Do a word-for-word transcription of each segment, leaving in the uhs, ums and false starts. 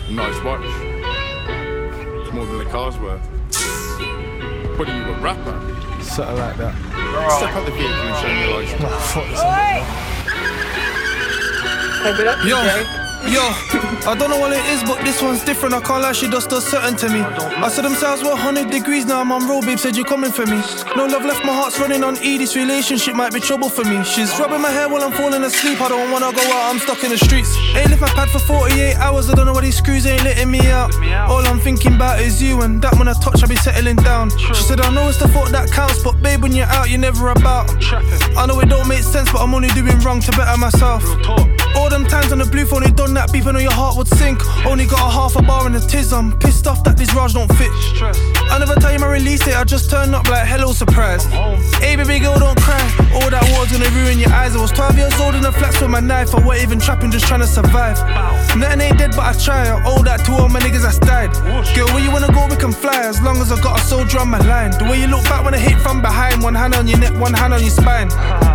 Nice watch. It's more than the car's worth. But are you a rapper? Something like that. Step out the vehicle and show me your license. Nah, fuck this. Yo, yo, I don't know what it is, but this one's different. I can't lie, she just does certain to me. I said themselves were one hundred degrees now. I'm on roll, babe said you're coming for me. No love left, my heart's running on E. This relationship might be trouble for me. She's rubbing my hair while I'm falling asleep. I don't wanna go out, I'm stuck in the streets. Ain't left my pad for forty-eight hours. I don't know why these screws ain't letting me out. All I'm thinking about is you, and that when I touch, I'll be settling down. She said, I know it's the thought that counts, but babe, when you're out, you're never about. I know it don't make sense, but I'm only doing wrong to better myself. All them times on the blue phone, it done that beep, I know your heart would sink. Only got a half a bar in the tiz, I'm pissed off that this Raj don't fit. I never tell you my release date, I just turn up like hello surprise. Hey baby girl, don't cry, all that water's gonna ruin your eyes. I was twelve years old in the flats with my knife. I wasn't even trapping, just trying to survive. Nothing ain't dead but I try, I owe that to all my niggas that's died. Girl, where you wanna go, we can fly, as long as I got a soldier on my line. The way you look back when I hit from behind, one hand on your neck, one hand on your spine.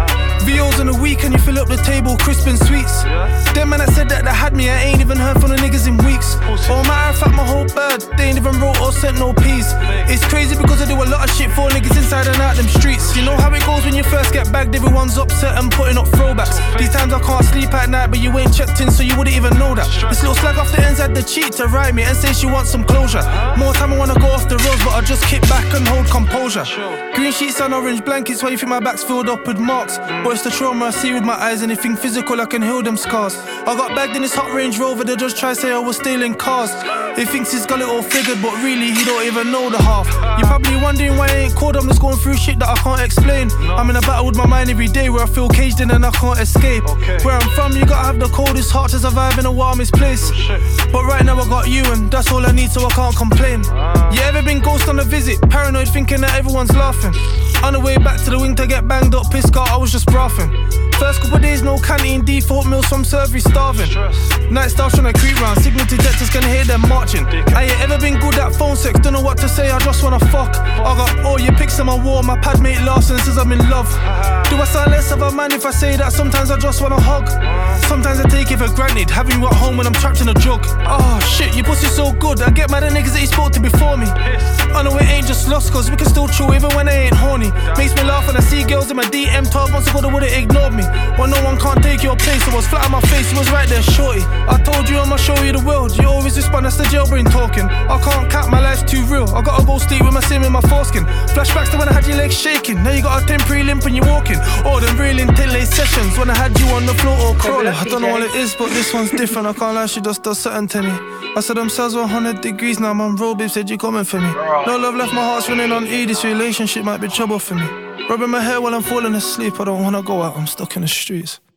V Os on the weekend, you fill up the table, crisp and sweets. Them man that said that they had me, I ain't even heard from the niggas in weeks. Or matter of fact, my whole bird, they ain't even wrote or sent no peas. It's crazy because I do a lot of shit for niggas inside and out them streets. You know how it goes when you first get bagged, everyone's upset and putting up throwbacks. These times I can't sleep at night, but you ain't checked in, so you wouldn't even know that. This little slag off the ends had the cheat to write me and say she wants some closure. More time I wanna go off the road, but I just kick back and hold composure. Green sheets and orange blankets, why you think my back's filled up with marks? But it's the trauma I see with my eyes, anything physical I can heal them scars. I got bagged in this hot Range Rover, they just try to say I was stealing cars. He thinks he's got it all figured, but really he don't even know the half. You're probably wondering why I ain't called, I'm just going through shit that I can't explain. I'm in a battle with my mind every day where I feel caged in and I can't escape. Where I'm from, you gotta have the coldest heart to survive in the warmest place. But right now I got you and that's all I need, so I can't complain. You ever been ghost on a visit, paranoid thinking that everyone's laughing? On the way back to the wing to get banged up, pissed out, I was just laughing. First couple days, no canteen, default meals from Survey, starving. Night staff trying to creep round, signal detectors can hear them marching. I ain't ever been good at phone sex, don't know what to say, I just wanna fuck. I got all your pics on my wall, my pad mate laughs and says I'm in love. Do I sound less of a man if I say that sometimes I just wanna hug? Sometimes I take it for granted, having you at home when I'm trapped in a jug. Oh shit, your pussy's so good, I get mad at niggas that you spoke to before me. I know it ain't just lost, cause we can still chill even when I ain't horny. Makes me laugh when I see girls in my D M twelve months ago that would've ignored me. When no one can't take your place, I was flat on my face, it was right there, shorty. I told you I'ma show you the world, you always respond, that's the jailbrain talking. I can't cap, my life's too real, I gotta go sleep with my sim in my foreskin. Flashbacks to when I had your legs shaking, now you got a temporary limp when you're walking. Or them real intense sessions when I had you on the floor or crawling. I don't know what it is, but this one's different, I can't lie, she just does something to me. I said themselves were one hundred degrees now, my roll babe said you're coming for me. No love left, my heart's running on E, this relationship might be trouble for me. Rubbing my hair while I'm falling asleep, I don't wanna go out, I'm stuck in the streets.